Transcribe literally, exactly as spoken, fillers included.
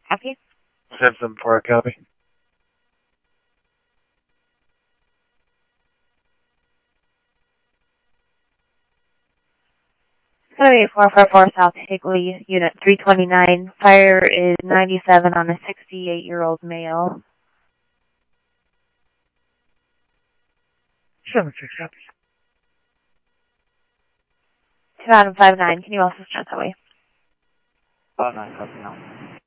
Copy. Simpson for a copy. seven eight four four four South Higley, Unit three twenty-nine. Fire is ninety-seven on a sixty-eight-year-old male. seven six copies. two Adam five nine. Can you also start that way? five nine, copy now.